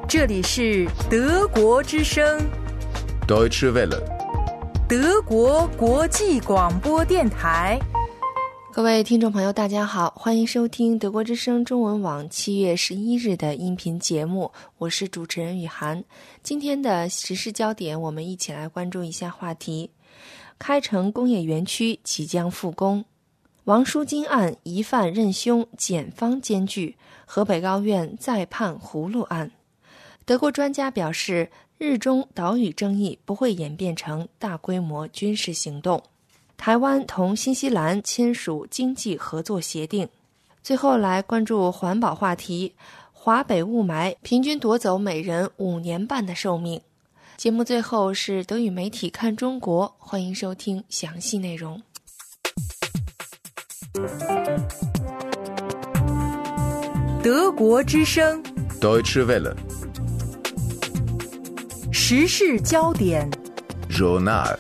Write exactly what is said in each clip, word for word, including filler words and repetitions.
这里是德国之声 Deutsche Welle， 德国国际广播电台。 各位听众朋友大家好，欢迎收听德国之声中文网七月十一日的音频节目，我是主持人雨涵。今天的时事焦点，我们一起来关注一下话题：开城工业园区即将复工，王淑金案疑犯认凶，检方艰巨，河北高院再判葫芦案。德国专家表示，日中岛屿争议不会演变成大规模军事行动。台湾同新西兰签署经济合作协定。最后来关注环保话题，华北雾霾平均夺走每人五年半的寿命。节目最后是德语媒体看中国，欢迎收听详细内容。 德国之声 Deutsche Welle， 时事焦点 Journal。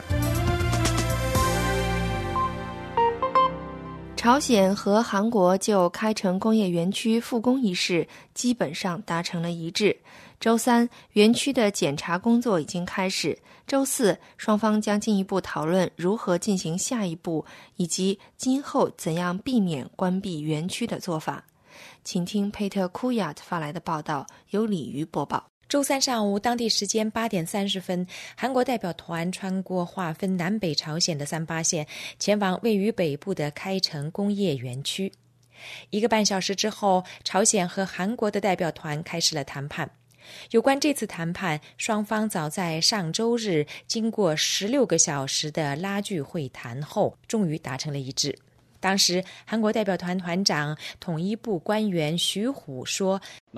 朝鲜和韩国就开城工业园区复工一事基本上达成了一致。周三，园区的检查工作已经开始。周四，双方将进一步讨论如何进行下一步，以及今后怎样避免关闭园区的做法。请听佩特库亚特发来的报道，由李瑜播报。 周三上午，当地时间八点三十分，韩国代表团穿过划分南北朝鲜的三八线，前往位于北部的开城工业园区。一个半小时之后，朝鲜和韩国的代表团开始了谈判。有关这次谈判，双方早在上周日经过十六个小时的拉锯会谈后，终于达成了一致。当时，韩国代表团团长、统一部官员徐虎说，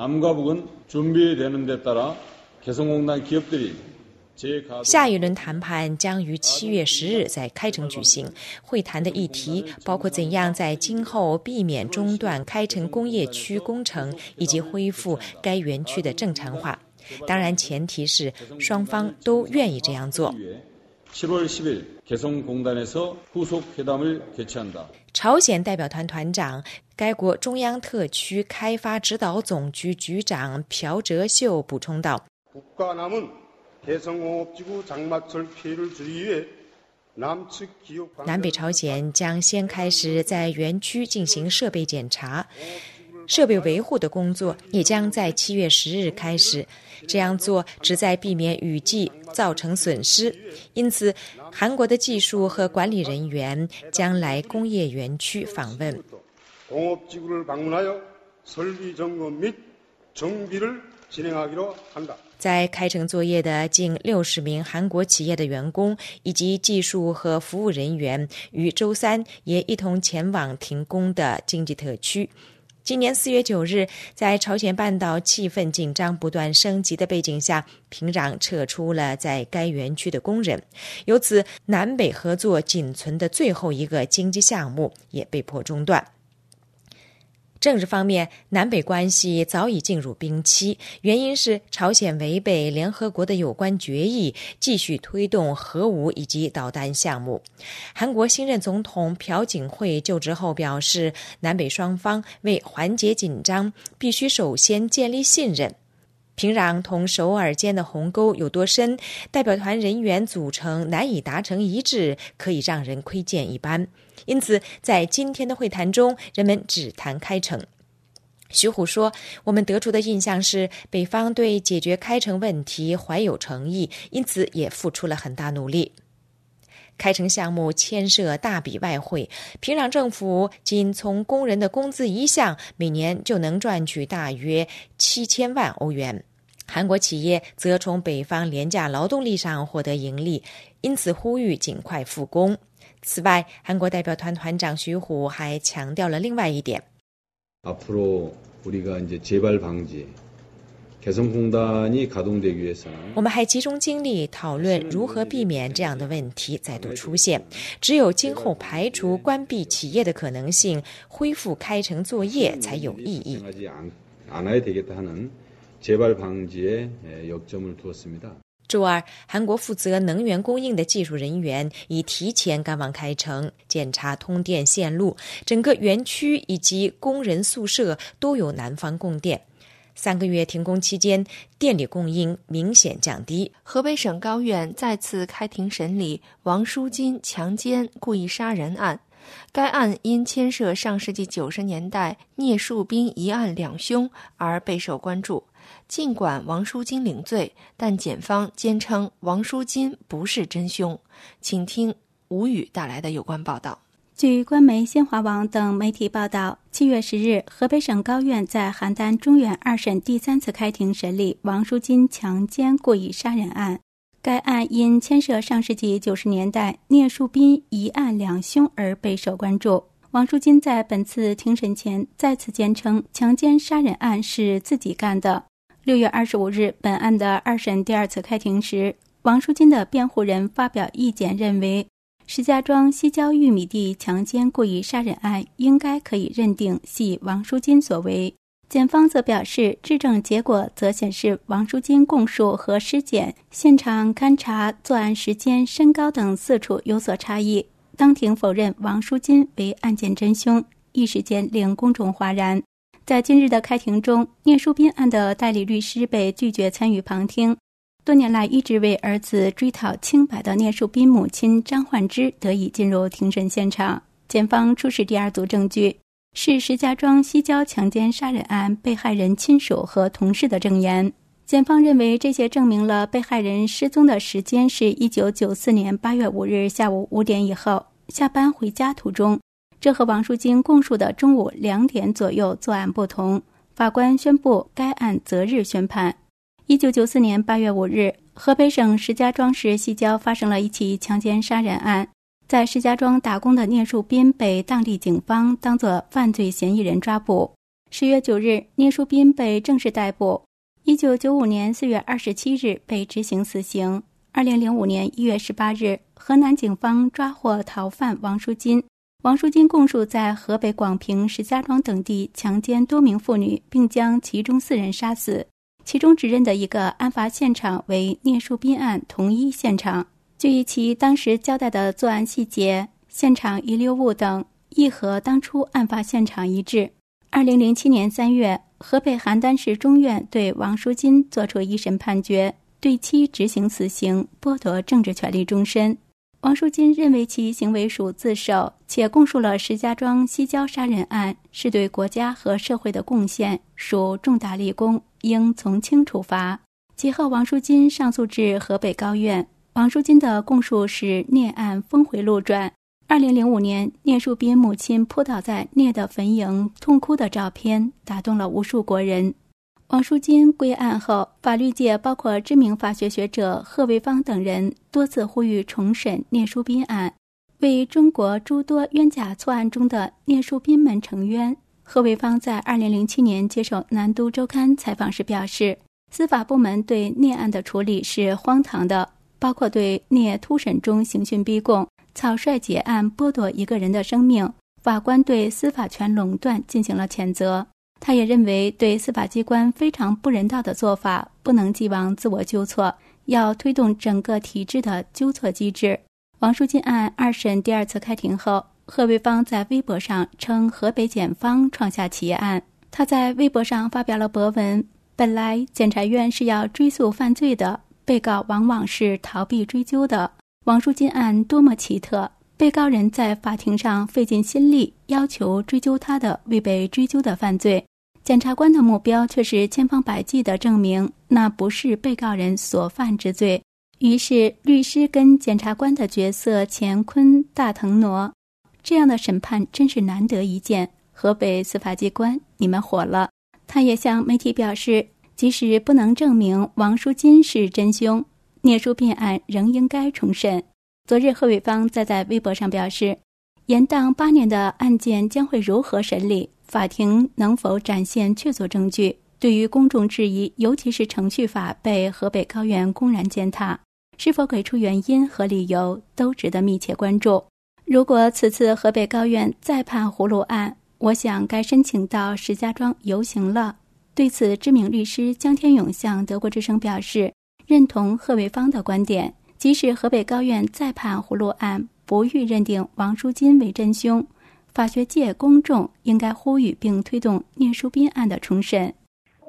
下一轮谈判将于七月十日在开城举行。会谈的议题包括怎样在今后避免中断开城工业区工程，以及恢复该园区的正常化。当然，前提是双方都愿意这样做。 칠월 십일 개성공단에서 후속 회담을 개최한다。 朝鲜代表团团长、该国中央特区开发指导总局局长朴哲秀补充道：南北朝鲜将先开始在园区进行设备检查，设备维护的工作也将在七月十日开始。这样做旨在避免雨季造成损失，因此韩国的技术和管理人员将来工业园区访问。在开城作业的近六十名韩国企业的员工以及技术和服务人员，于周三也一同前往停工的经济特区。今年四月九日，在朝鲜半岛气氛紧张不断升级的背景下，平壤撤出了在该园区的工人，由此南北合作仅存的最后一个经济项目也被迫中断。政治方面，南北关系早已进入冰期，原因是朝鲜违背联合国的有关决议，继续推动核武以及导弹项目。韩国新任总统朴槿惠就职后表示，南北双方为缓解紧张，必须首先建立信任。平壤同首尔间的鸿沟有多深，代表团人员组成难以达成一致，可以让人窥见一斑。因此，在今天的会谈中，人们只谈开城。徐虎说，我们得出的印象是，北方对解决开城问题怀有诚意，因此也付出了很大努力。开城项目牵涉大笔外汇，平壤政府仅从工人的工资一项，每年就能赚取大约七千万欧元。韩国企业则从北方廉价劳动力上获得盈利，因此呼吁尽快复工。此外，韩国代表团团长徐虎还强调了另外一点。 앞으로 우리가 이제 재발 방지 개성공단이 가동되기 위해서는 我们还集中精力讨论如何避免这样的问题再度出现。只有今后排除关闭企业的可能性，恢复开城作业才有意义。 않아야 되겠다 하는 재발 방지에 역점을 두었습니다。 周二，韩国负责能源供应的技术人员已提前赶往开城检查通电线路，整个园区以及工人宿舍都有南方供电。 三个月停工期间，电力供应明显降低。 河北省高院再次开庭审理王淑金强奸、故意杀人案。该案因牵涉上世纪九十年代聂树斌一案两凶而备受关注。尽管王淑金领罪，但检方坚称王淑金不是真凶。请听吴宇带来的有关报道。 据官媒新华网等媒体报道，七月十日，河北省高院在邯郸中原二审第三次开庭审理王淑金强奸、故意杀人案。该案因牵涉上世纪九十年代聂树斌一案两凶而备受关注。王淑金在本次庭审前再次坚称强奸杀人案是自己干的。六月二十五日，本案的二审第二次开庭时，王淑金的辩护人发表意见认为，石家庄西郊玉米地强奸故意杀人案应该可以认定系王淑金所为。检方则表示，质证结果则显示王淑金供述和尸检、现场勘查、作案时间、身高等四处有所差异，当庭否认王淑金为案件真凶，一时间令公众哗然。在今日的开庭中，聂树斌案的代理律师被拒绝参与旁听。多年来一直为儿子追讨清白的聂树斌母亲张焕芝得以进入庭审现场。检方出示第二组证据，是石家庄西郊强奸杀人案被害人亲属和同事的证言。检方认为这些证明了被害人失踪的时间是一九九四年八月五日下午五点以后，下班回家途中，这和王淑金供述的中午两点左右作案不同。法官宣布该案择日宣判。一九九四年八月五日，河北省石家庄市西郊发生了一起强奸杀人案。在石家庄打工的聂树斌被当地警方当作犯罪嫌疑人抓捕。十月九日，聂树斌被正式逮捕。一九九五年四月二十七日被执行死刑。二零零五年一月十八日，河南警方抓获逃犯王淑金。王淑金供述在河北广平、石家庄等地强奸多名妇女，并将其中四人杀死。其中指认的一个案发现场为聂树斌案同一现场。据其当时交代的作案细节、现场遗留物等，亦和当初案发现场一致。二零零七年三月，河北邯郸市中院对王淑金作出一审判决，对其执行死刑，剥夺政治权利终身。王淑金认为其行为属自首，且供述了石家庄西郊杀人案是对国家和社会的贡献，属重大立功，应从轻处罚。其后王淑金上诉至河北高院。王淑金的供述使聂案峰回路转。二零零五年，聂树斌母亲扑倒在聂的坟茔痛哭的照片打动了无数国人。王淑金归案后，法律界包括知名法学学者贺卫方等人多次呼吁重审聂树斌案，为中国诸多冤假错案中的聂树斌们惩冤。贺卫方在二零零七年接受南都周刊采访时表示，司法部门对聂案的处理是荒唐的，包括对聂突审中刑讯逼供、草率结案剥夺一个人的生命，法官对司法权垄断进行了谴责。他也认为对司法机关非常不人道的做法不能寄望自我纠错，要推动整个体制的纠错机制。王淑金案二审第二次开庭后，贺卫方在微博上称河北检方创下奇案。他在微博上发表了博文，本来检察院是要追诉犯罪的，被告往往是逃避追究的。王淑金案多么奇特，被告人在法庭上费尽心力要求追究他的未被追究的犯罪，检察官的目标却是千方百计地证明那不是被告人所犯之罪。于是律师跟检察官的角色乾坤大腾挪，这样的审判真是难得一见。河北司法机关，你们火了。他也向媒体表示，即使不能证明王淑金是真凶，聂树斌案仍应该重审。昨日贺卫方再在微博上表示，延宕八年的案件将会如何审理，法庭能否展现确凿证据，对于公众质疑，尤其是程序法被河北高院公然践踏，是否给出原因和理由，都值得密切关注。如果此次河北高院再判葫芦案，我想该申请到石家庄游行了。对此，知名律师江天勇向德国之声表示，认同贺卫方的观点，即使河北高院再判葫芦案，不予认定王淑金为真凶，法学界公众应该呼吁并推动聂树斌案的重审。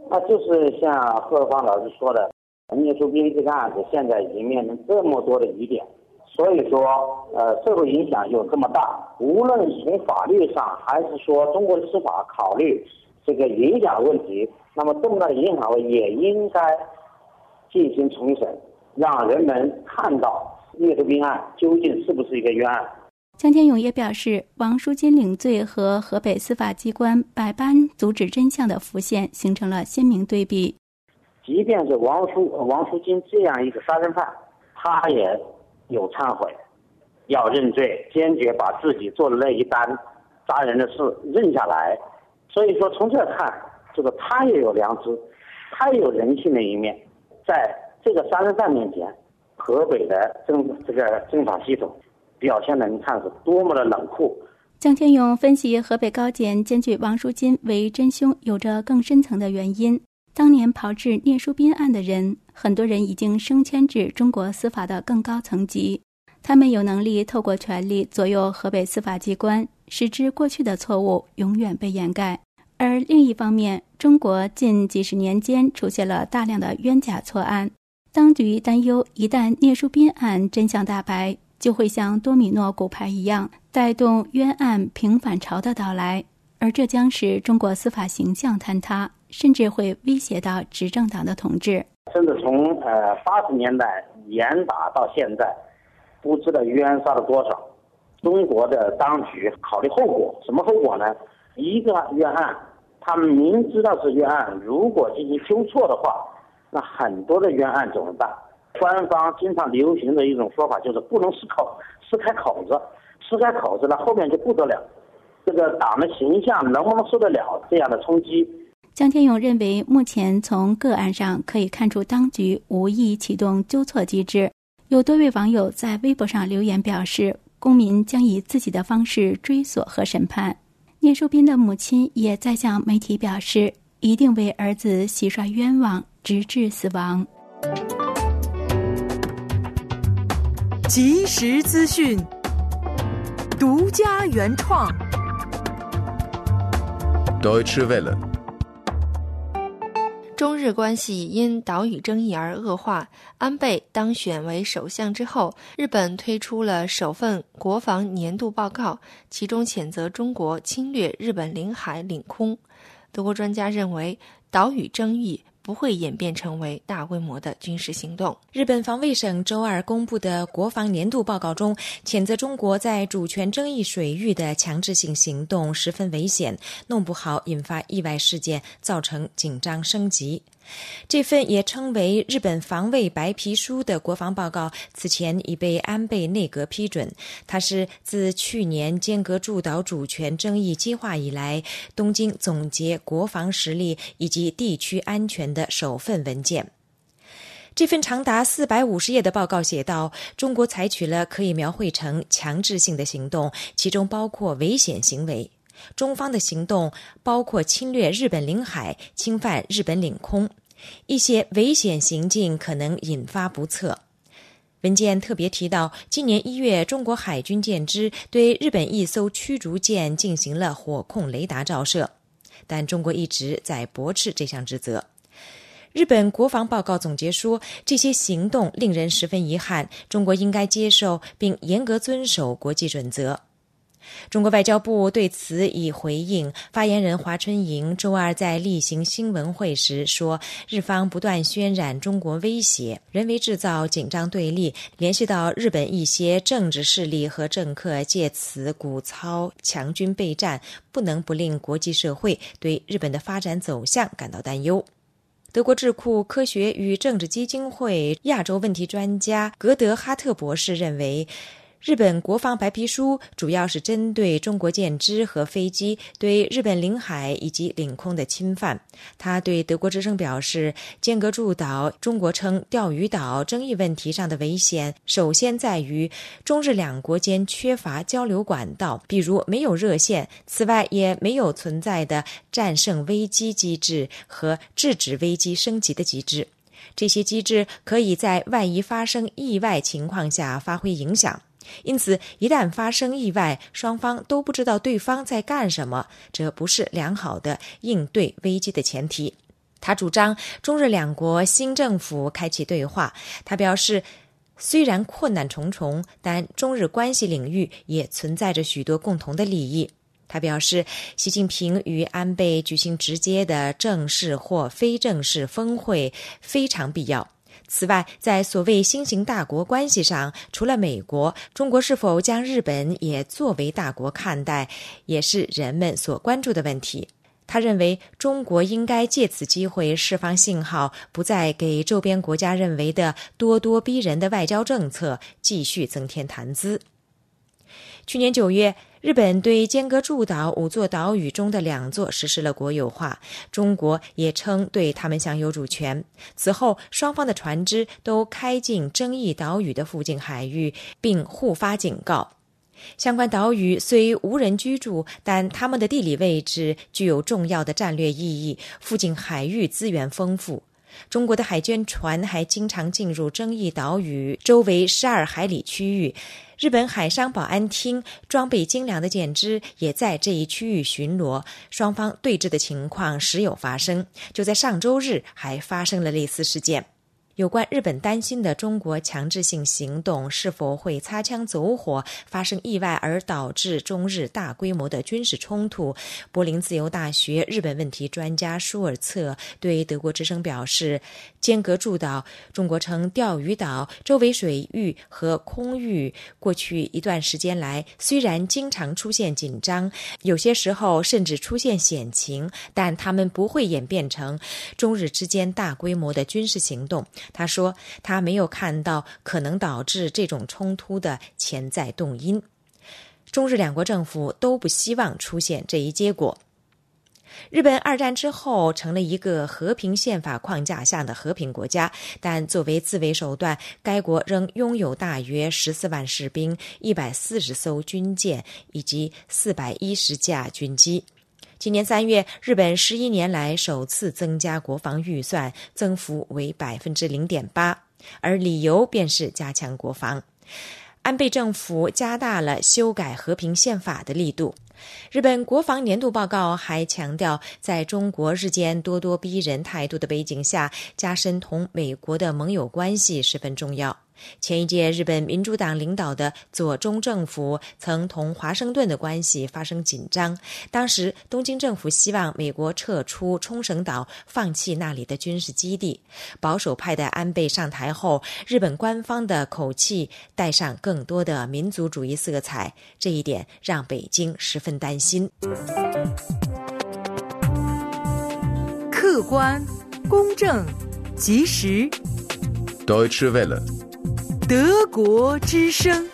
那就是像贺芳老师说的，聂树斌这个案子现在已经面临这么多的疑点，所以说呃，社会影响有这么大，无论从法律上还是说中国的司法考虑这个影响问题，那么这么大的影响也应该进行重审，让人们看到聂树斌案究竟是不是一个冤案。 江天勇也表示，王淑金领罪和河北司法机关百般阻止真相的浮现形成了鲜明对比。 即便是王淑王淑金这样一个杀人犯，他也有忏悔，要认罪，坚决把自己做的那一单杀人的事认下来。所以说从这看，这个他也有良知，他也有人性的一面。在这个杀人犯面前，河北的政这个政法系统表现的你看是多么的冷酷。 江天勇分析，河北高检检举王淑金为真凶有着更深层的原因。当年炮制聂树斌案的人，很多人已经升迁至中国司法的更高层级，他们有能力透过权力左右河北司法机关，使之过去的错误永远被掩盖。而另一方面，中国近几十年间出现了大量的冤假错案，当局担忧一旦聂树斌案真相大白，就会像多米诺骨牌一样带动冤案平反潮的到来，而这将使中国司法形象坍塌，甚至会威胁到执政党的统治。 甚至从呃八十年代严打到现在，不知道冤杀了多少。中国的当局考虑后果，什么后果呢？一个冤案，他们明知道是冤案，如果进行纠错的话，那很多的冤案怎么办？官方经常流行的一种说法就是不能撕口，撕开口子，撕开口子了后面就不得了。这个党的形象能不能受得了这样的冲击？ 江天勇认为，目前从个案上可以看出当局无意启动纠错机制。有多位网友在微博上留言表示，公民将以自己的方式追索和审判。聂树斌的母亲也在向媒体表示，一定为儿子洗刷冤枉，直至死亡。 即时资讯，独家原创。 Deutsche Welle。 中日关系因岛屿争议而恶化，安倍当选为首相之后，日本推出了首份国防年度报告，其中谴责中国侵略日本领海领空。德国专家认为，岛屿争议不会演变成为大规模的军事行动。 日本防卫省周二公布的国防年度报告中，谴责中国在主权争议水域的强制性行动十分危险，弄不好引发意外事件，造成紧张升级。这份也称为日本防卫白皮书的国防报告，此前已被安倍内阁批准。它是自去年间隔诸岛主权争议激化以来，东京总结国防实力以及地区安全的首份文件。这份长达四百五十页的报告写道，中国采取了可以描绘成强制性的行动，其中包括危险行为。中方的行动包括侵略日本领海、侵犯日本领空，一些危险行径可能引发不测。文件特别提到，今年一月，中国海军舰只对日本一艘驱逐舰进行了火控雷达照射，但中国一直在驳斥这项指责。日本国防报告总结说，这些行动令人十分遗憾，中国应该接受并严格遵守国际准则。中国外交部对此已回应，发言人华春莹周二在例行新闻会时说，日方不断渲染中国威胁，人为制造紧张对立，联系到日本一些政治势力和政客借此鼓操强军备战，不能不令国际社会对日本的发展走向感到担忧。德国智库科学与政治基金会亚洲问题专家格德哈特博士认为，日本国防白皮书主要是针对中国舰只和飞机对日本领海以及领空的侵犯。他对德国之声表示，间隔诸岛，中国称钓鱼岛争议问题上的危险，首先在于中日两国间缺乏交流管道，比如没有热线，此外也没有存在的战胜危机机制和制止危机升级的机制。这些机制可以在万一发生意外情况下发挥影响。因此，一旦发生意外，双方都不知道对方在干什么，这不是良好的应对危机的前提。 他主张中日两国新政府开启对话。他表示，虽然困难重重，但中日关系领域也存在着许多共同的利益。他表示，习近平与安倍举行直接的正式或非正式峰会非常必要。此外，在所谓新型大国关系上，除了美国，中国是否将日本也作为大国看待，也是人们所关注的问题。他认为，中国应该借此机会释放信号，不再给周边国家认为的咄咄逼人的外交政策继续增添谈资。去年九月，日本对尖阁诸岛五座岛屿中的两座实施了国有化，中国也称对他们享有主权。此后，双方的船只都开进争议岛屿的附近海域，并互发警告。相关岛屿虽无人居住，但它们的地理位置具有重要的战略意义，附近海域资源丰富。中国的海军船还经常进入争议岛屿周围十二海里区域，日本海上保安厅装备精良的舰只也在这一区域巡逻，双方对峙的情况时有发生。就在上周日还发生了类似事件。有关日本担心的中国强制性行动是否会擦枪走火发生意外而导致中日大规模的军事冲突，柏林自由大学日本问题专家舒尔策对德国之声表示，尖阁诸岛，中国称钓鱼岛，周围水域和空域过去一段时间来虽然经常出现紧张，有些时候甚至出现险情，但它们不会演变成中日之间大规模的军事行动。他说，他没有看到可能导致这种冲突的潜在动因。中日两国政府都不希望出现这一结果。日本二战之后成了一个和平宪法框架下的和平国家，但作为自卫手段，该国仍拥有大约十四万士兵、一百四十艘军舰以及四百一十架军机。今年三月，日本十一年来首次增加国防预算，增幅为 百分之零点八， 而理由便是加强国防。安倍政府加大了修改和平宪法的力度。日本国防年度报告还强调，在中国日渐咄咄逼人态度的背景下，加深同美国的盟友关系十分重要。前一届日本民主党领导的左中政府曾同华盛顿的关系发生紧张，当时东京政府希望美国撤出冲绳岛，放弃那里的军事基地。保守派的安倍上台后，日本官方的口气带上更多的民族主义色彩，这一点让北京十分担心。 客观、公正、及时。 Deutsche Welle。 德国之声。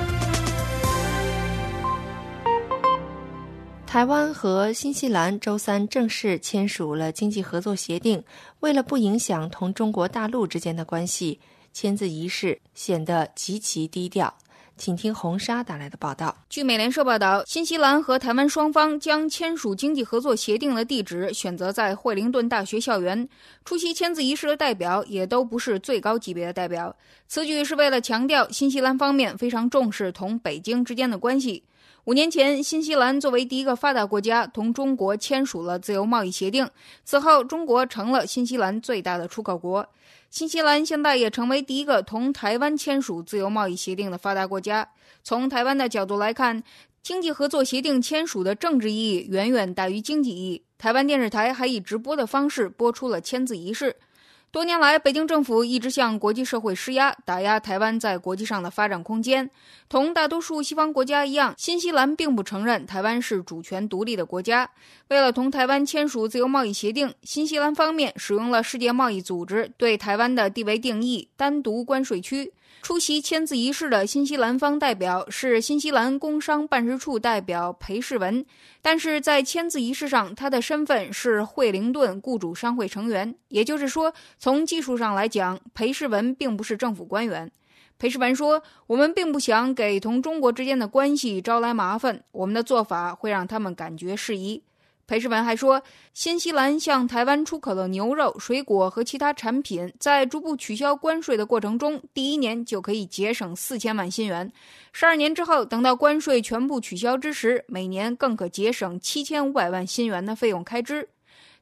台湾和新西兰周三正式签署了经济合作协定，为了不影响同中国大陆之间的关系，签字仪式显得极其低调。请听红沙打来的报道。 据美联社报道，新西兰和台湾双方将签署经济合作协定的地址选择在惠灵顿大学校园，出席签字仪式的代表也都不是最高级别的代表。此举是为了强调新西兰方面非常重视同北京之间的关系。五年前，新西兰作为第一个发达国家同中国签署了自由贸易协定，此后中国成了新西兰最大的出口国。新西兰现在也成为第一个同台湾签署自由贸易协定的发达国家。从台湾的角度来看，经济合作协定签署的政治意义远远大于经济意义。台湾电视台还以直播的方式播出了签字仪式。多年来，北京政府一直向国际社会施压，打压台湾在国际上的发展空间。同大多数西方国家一样，新西兰并不承认台湾是主权独立的国家。为了同台湾签署自由贸易协定，新西兰方面使用了世界贸易组织对台湾的地位定义单独关税区。出席签字仪式的新西兰方代表是新西兰工商办事处代表裴世文，但是在签字仪式上，他的身份是惠灵顿雇主商会成员，也就是说，从技术上来讲，裴世文并不是政府官员。裴世文说，我们并不想给同中国之间的关系招来麻烦，我们的做法会让他们感觉适宜。裴世文还说，新西兰向台湾出口的牛肉、水果和其他产品，在逐步取消关税的过程中，第一年就可以节省四千万新元，十二年之后，等到关税全部取消之时，每年更可节省七千五百万新元的费用开支。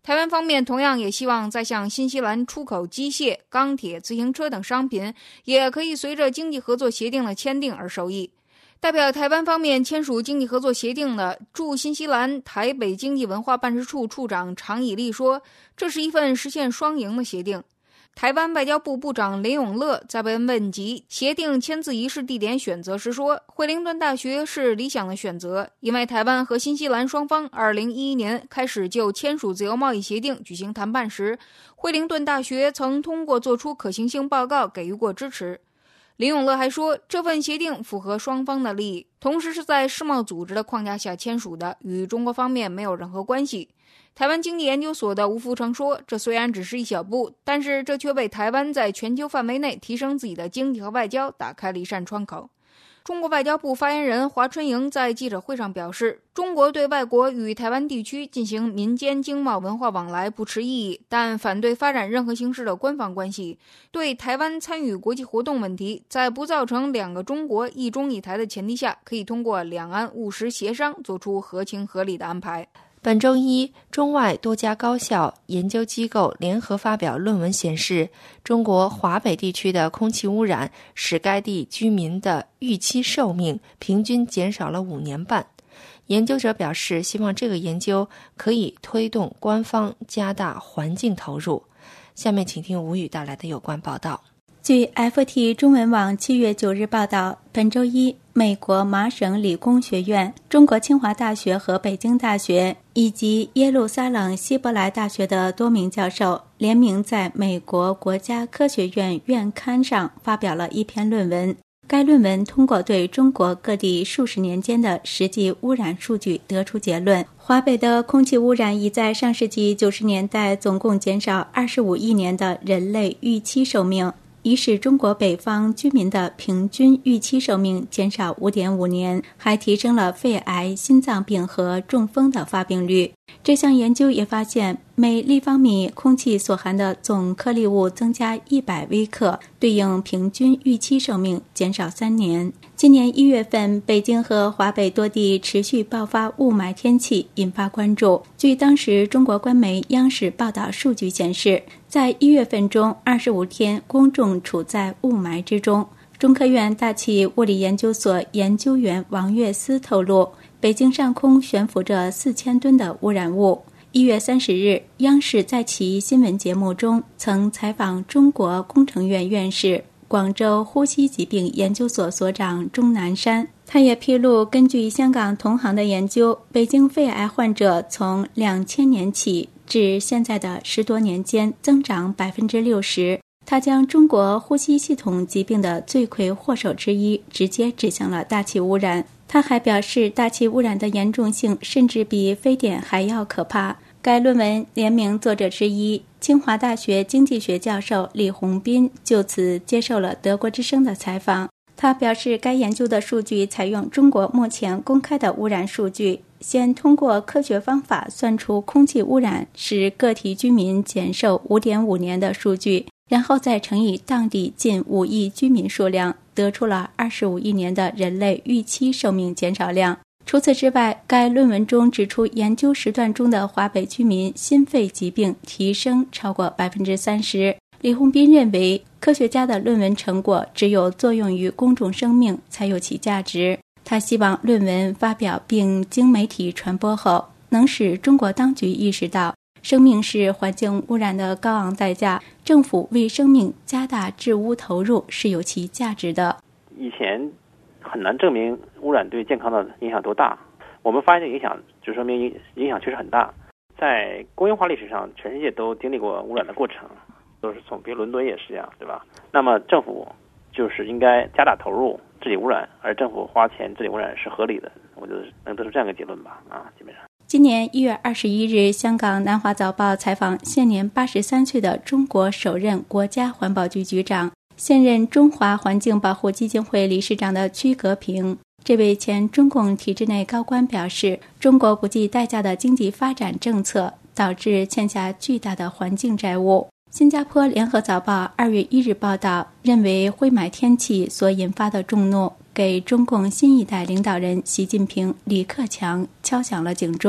台湾方面同样也希望再向新西兰出口机械、钢铁、自行车等商品，也可以随着经济合作协定的签订而受益。代表台湾方面签署经济合作协定的驻新西兰台北经济文化办事处处长常以立说，这是一份实现双赢的协定。台湾外交部部长林永乐在被问及协定签字仪式地点选择时说，惠灵顿大学是理想的选择，因为台湾和新西兰双方二零一一年开始就签署自由贸易协定举行谈判时，惠灵顿大学曾通过做出可行性报告给予过支持。林永乐还说，这份协定符合双方的利益，同时是在世贸组织的框架下签署的，与中国方面没有任何关系。台湾经济研究所的吴福成说，这虽然只是一小步，但是这却为台湾在全球范围内提升自己的经济和外交打开了一扇窗口。中国外交部发言人华春莹在记者会上表示，中国对外国与台湾地区进行民间经贸文化往来不持异议，但反对发展任何形式的官方关系。对台湾参与国际活动问题，在不造成两个中国一中一台的前提下，可以通过两岸务实协商做出合情合理的安排。 本周一，中外多家高校研究机构联合发表论文显示，中国华北地区的空气污染使该地居民的预期寿命平均减少了五年半。研究者表示，希望这个研究可以推动官方加大环境投入。下面请听吴宇带来的有关报道。 据 F T 中文网七月九日报道，本周一，美国麻省理工学院、中国清华大学和北京大学以及耶路撒冷希伯来大学的多名教授联名在美国国家科学院院刊上发表了一篇论文。该论文通过对中国各地数十年间的实际污染数据得出结论，华北的空气污染已在上世纪九十年代总共减少二十五亿年的人类预期寿命，已使中国北方居民的平均预期寿命减少 五点五年，还提升了肺癌、心脏病和中风的发病率。这项研究也发现，每立方米空气所含的总颗粒物增加一百微克，对应平均预期寿命减少三年。今年一月份，北京和华北多地持续爆发雾霾天气，引发关注。据当时中国官媒央视报道数据显示，在一月份中二十五天，公众处在雾霾之中。中科院大气物理研究所研究员王跃思透露，北京上空悬浮着四千吨的污染物。一月三十日，央视在其新闻节目中曾采访中国工程院院士、广州呼吸疾病研究所所长钟南山。他也披露，根据香港同行的研究，北京肺癌患者从两千年起至现在的十多年间增长百分之六十。他将中国呼吸系统疾病的罪魁祸首之一直接指向了大气污染。他还表示，大气污染的严重性甚至比非典还要可怕。该论文联名作者之一，清华大学经济学教授李洪斌就此接受了德国之声的采访。他表示，该研究的数据采用中国目前公开的污染数据，先通过科学方法算出空气污染使个体居民减寿 五点五年的数据，然后再乘以当地近五亿居民数量，得出了二十五亿年的人类预期寿命减少量。除此之外，该论文中指出，研究时段中的华北居民心肺疾病提升超过 百分之三十。李洪斌认为，科学家的论文成果只有作用于公众生命才有其价值。他希望论文发表并经媒体传播后，能使中国当局意识到，生命是环境污染的高昂代价，政府为生命加大治污投入是有其价值的。 以前很难证明污染对健康的影响多大，我们发现这个影响就说明影响确实很大。在工业化历史上，全世界都经历过污染的过程，都是从比如伦敦也是这样，对吧？那么政府就是应该加大投入治理污染，而政府花钱治理污染是合理的，我觉得能得出这样一个结论吧。啊，基本上。 今年一月二十一日，香港南华早报采访现年八十三岁的中国首任国家环保局局长、现任中华环境保护基金会理事长的屈革平。这位前中共体制内高官表示，中国不计代价的经济发展政策导致欠下巨大的环境债务。新加坡联合早报二月一日报道，认为灰霾天气所引发的众怒给中共新一代领导人习近平、李克强敲响了警钟。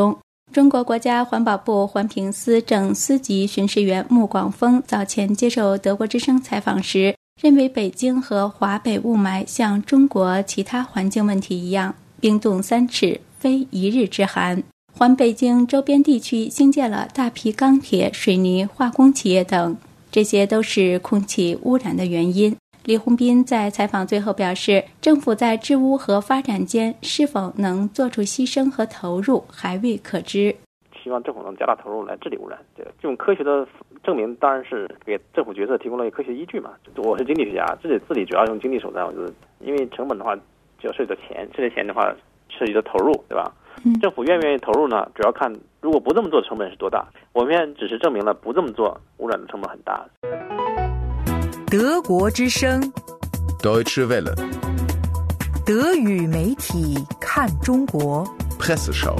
中国国家环保部环评司正司级巡视员穆广峰早前接受德国之声采访时，认为北京和华北雾霾像中国其他环境问题一样，冰冻三尺非一日之寒。环北京周边地区兴建了大批钢铁、水泥、化工企业等，这些都是空气污染的原因。李洪斌在采访最后表示，政府在治污和发展间是否能做出牺牲和投入还未可知。 希望政府能加大投入来治理污染，这种科学的证明当然是给政府决策提供了一个科学依据嘛。我是经济学家，治理治理主要用经济手段，我觉得因为成本的话就要涉及到钱，涉及钱的话涉及到投入，对吧？嗯、政府愿不愿意投入呢？主要看如果不这么做成本是多大。我们现在只是证明了不这么做污染的成本很大。 德国之声 Deutsche Welle 德语媒体看中国 Presseschau。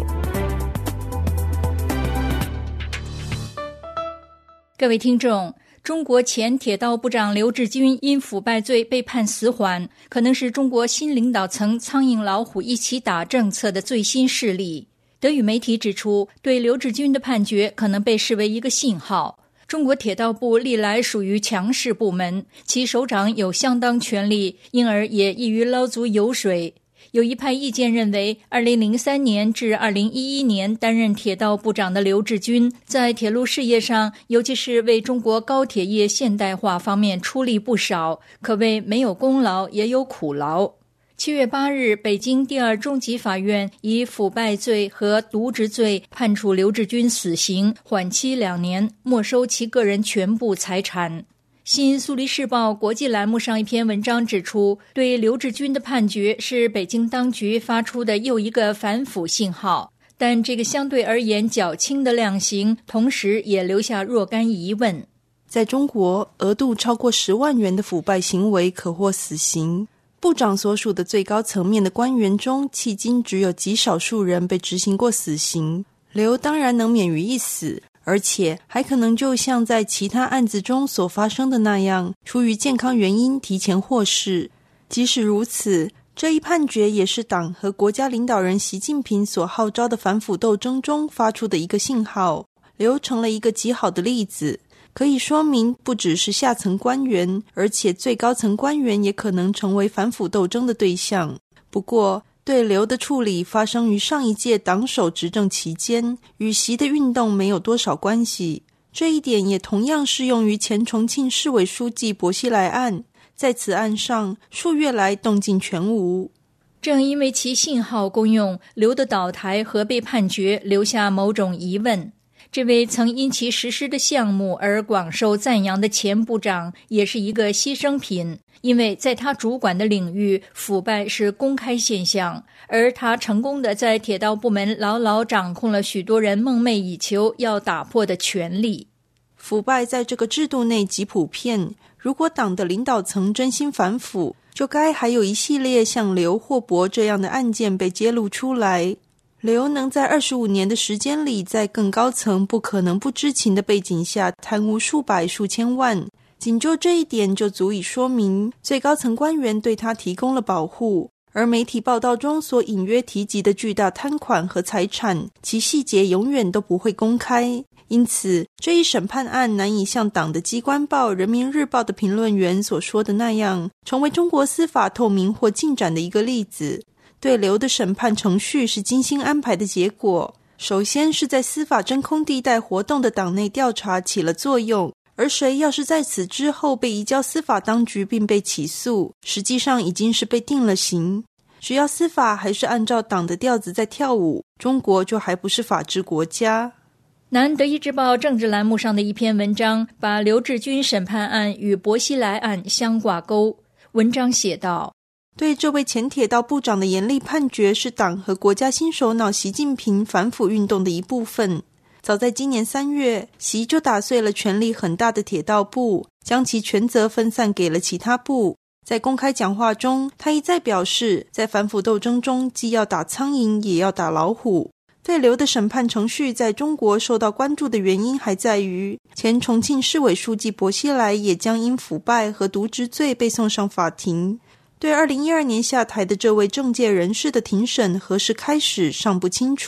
各位听众，中国前铁道部长刘志军因腐败罪被判死缓，可能是中国新领导层苍蝇老虎一起打政策的最新事例。德语媒体指出，对刘志军的判决可能被视为一个信号。中国铁道部历来属于强势部门，其首长有相当权力，因而也易于捞足油水。有一派意见认为，二零零三年至二零一一年担任铁道部长的刘志军，在铁路事业上，尤其是为中国高铁业现代化方面出力不少，可谓没有功劳也有苦劳。七月八日，北京第二中级法院以腐败罪和渎职罪判处刘志军死刑，缓期两年，没收其个人全部财产。新苏黎世报国际栏目上一篇文章指出，对刘志军的判决是北京当局发出的又一个反腐信号，但这个相对而言较轻的量刑，同时也留下若干疑问。 在中国，额度超过十万元的腐败行为可获死刑。部长所属的最高层面的官员中，迄今只有极少数人被执行过死刑。刘当然能免于一死，而且还可能就像在其他案子中所发生的那样，出于健康原因提前获释。即使如此，这一判决也是党和国家领导人习近平所号召的反腐斗争中发出的一个信号。刘成了一个极好的例子，可以说明不只是下层官员，而且最高层官员也可能成为反腐斗争的对象。不过，对刘的处理发生于上一届党首执政期间，与习的运动没有多少关系。这一点也同样适用于前重庆市委书记薄熙来案，在此案上数月来动静全无。 正因为其信号功用，刘的倒台和被判决留下某种疑问。这位曾因其实施的项目而广受赞扬的前部长也是一个牺牲品，因为在他主管的领域，腐败是公开现象，而他成功地在铁道部门牢牢掌控了许多人梦寐以求要打破的权力。 腐败在这个制度内极普遍，如果党的领导层真心反腐，就该还有一系列像刘或薄这样的案件被揭露出来。刘能在二十五年的时间里，在更高层不可能不知情的背景下贪污数百数千万，仅就这一点就足以说明最高层官员对他提供了保护。而媒体报道中所隐约提及的巨大贪款和财产，其细节永远都不会公开。因此，这一审判案难以像党的机关报《人民日报》的评论员所说的那样，成为中国司法透明或进展的一个例子。对刘的审判程序是精心安排的结果，首先是在司法真空地带活动的党内调查起了作用，而谁要是在此之后被移交司法当局并被起诉，实际上已经是被定了刑。只要司法还是按照党的调子在跳舞，中国就还不是法治国家。 南德意志报政治栏目上的一篇文章把刘志军审判案与薄熙来案相挂钩。文章写道， 对这位前铁道部长的严厉判决是党和国家新首脑习近平反腐运动的一部分。早在今年三月，习就打碎了权力很大的铁道部，将其权责分散给了其他部。在公开讲话中，他一再表示，在反腐斗争中既要打苍蝇也要打老虎。对刘的审判程序在中国受到关注的原因还在于，前重庆市委书记薄熙来也将因腐败和渎职罪被送上法庭。对二零一二年下台的这位政界人士的庭审何时开始尚不清楚，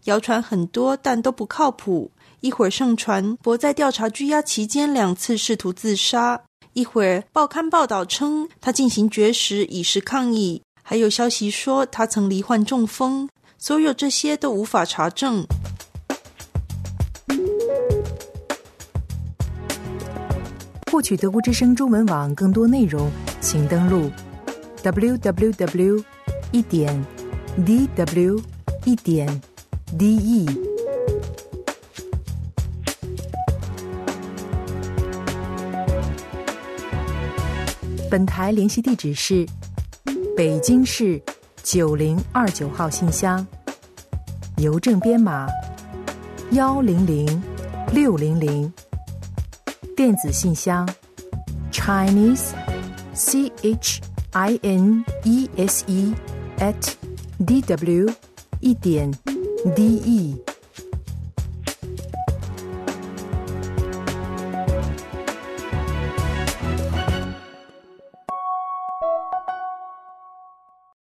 谣传很多，但都不靠谱。一会儿盛传博在调查拘押期间两次试图自杀，一会儿报刊报道称他进行绝食以示抗议，还有消息说他曾罹患中风，所有这些都无法查证。 获取德国之声中文网更多内容，请登录 double-u double-u double-u 点 d w 点 d e。本台联系地址是北京市九零二九号信箱，邮政编码幺零零六零零，电子信箱 Chinese C H I N E S E at D W 点 D E。